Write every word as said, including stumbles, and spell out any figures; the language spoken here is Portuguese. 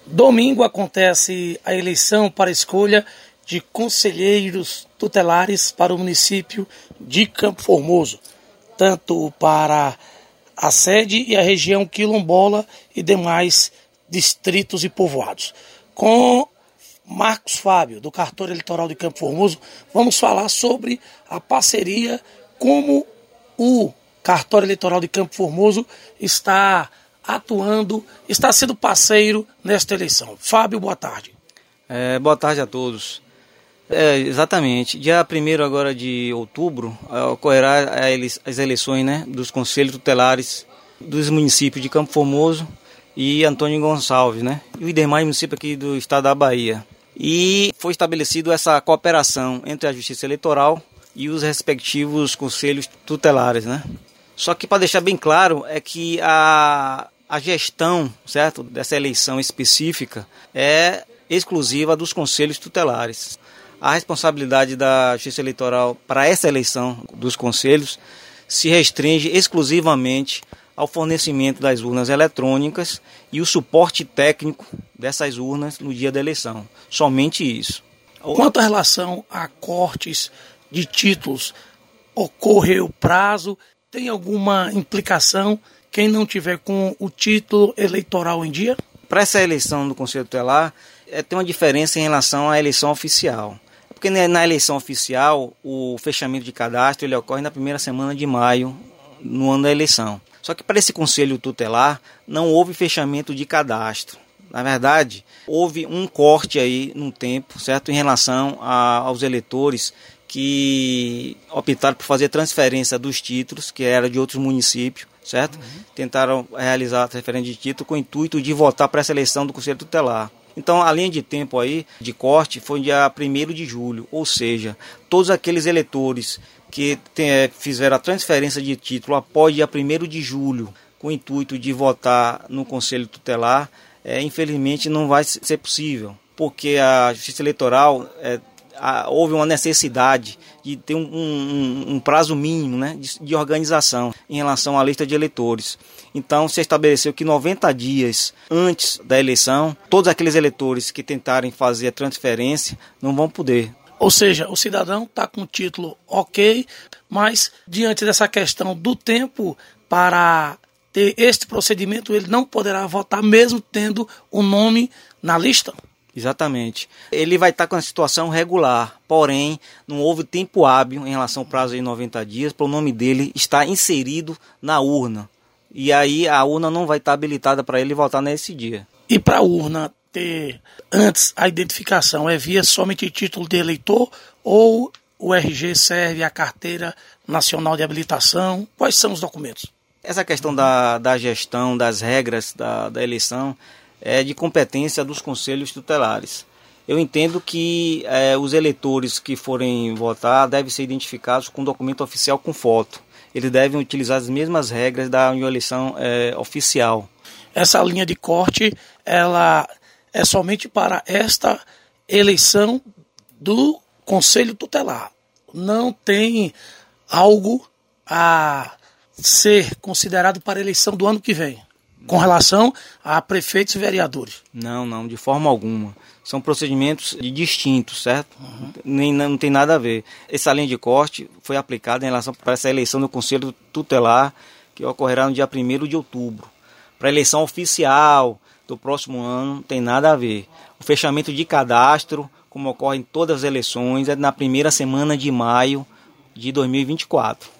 Domingo acontece a eleição para a escolha de conselheiros tutelares para o município de Campo Formoso, tanto para a sede e a região quilombola e demais distritos e povoados. Com Marcos Fábio, do Cartório Eleitoral de Campo Formoso, vamos falar sobre a parceria, como o Cartório Eleitoral de Campo Formoso está atuando, está sendo parceiro nesta eleição. Fábio, boa tarde. É, boa tarde a todos. É, exatamente. Dia primeiro agora de outubro é, ocorrerá as eleições, né, dos conselhos tutelares dos municípios de Campo Formoso e Antônio Gonçalves, né, e os demais municípios aqui do estado da Bahia. E foi estabelecido essa cooperação entre a Justiça Eleitoral e os respectivos conselhos tutelares, né. Só que, para deixar bem claro, é que a, a gestão, certo, dessa eleição específica é exclusiva dos conselhos tutelares. A responsabilidade da Justiça Eleitoral para essa eleição dos conselhos se restringe exclusivamente ao fornecimento das urnas eletrônicas e o suporte técnico dessas urnas no dia da eleição. Somente isso. Quanto à relação a cortes de títulos, ocorreu prazo? Tem alguma implicação quem não tiver com o título eleitoral em dia? Para essa eleição do Conselho Tutelar, é, tem uma diferença em relação à eleição oficial. Porque na eleição oficial, o fechamento de cadastro ele ocorre na primeira semana de maio, no ano da eleição. Só que para esse Conselho Tutelar, não houve fechamento de cadastro. Na verdade, houve um corte aí no tempo, certo, em relação a, aos eleitores que optaram por fazer transferência dos títulos, que era de outros municípios, certo? Uhum. Tentaram realizar a transferência de título com o intuito de votar para essa eleição do Conselho Tutelar. Então, a linha de tempo aí de corte foi dia primeiro de julho, ou seja, todos aqueles eleitores que tem, fizeram a transferência de título após dia primeiro de julho, com o intuito de votar no Conselho Tutelar, é, infelizmente não vai ser possível, porque a Justiça Eleitoral é, a, houve uma necessidade de ter um, um, um prazo mínimo, né, de, de organização em relação à lista de eleitores. Então, se estabeleceu que noventa dias antes da eleição, todos aqueles eleitores que tentarem fazer a transferência não vão poder. Ou seja, o cidadão está com o título ok, mas diante dessa questão do tempo para ter este procedimento, ele não poderá votar mesmo tendo o nome na lista? Exatamente. Ele vai estar com a situação regular, porém não houve tempo hábil em relação ao prazo de noventa dias para o nome dele estar inserido na urna. E aí a urna não vai estar habilitada para ele votar nesse dia. E para a urna ter antes a identificação, é via somente título de eleitor ou o R G serve a carteira nacional de habilitação? Quais são os documentos? Essa questão da, da gestão, das regras da, da eleição é de competência dos conselhos tutelares. Eu entendo que é, os eleitores que forem votar devem ser identificados com documento oficial com foto. Eles devem utilizar as mesmas regras da eleição é, oficial. Essa linha de corte, ela é somente para esta eleição do Conselho Tutelar. Não tem algo a ser considerado para a eleição do ano que vem, com relação a prefeitos e vereadores. Não, não, de forma alguma. São procedimentos distintos, certo? Uhum. Nem, não tem nada a ver. Essa linha de corte foi aplicada em relação para essa eleição do Conselho Tutelar, que ocorrerá no dia primeiro de outubro. Para a eleição oficial do próximo ano, não tem nada a ver. O fechamento de cadastro, como ocorre em todas as eleições, é na primeira semana de maio de dois mil e vinte e quatro.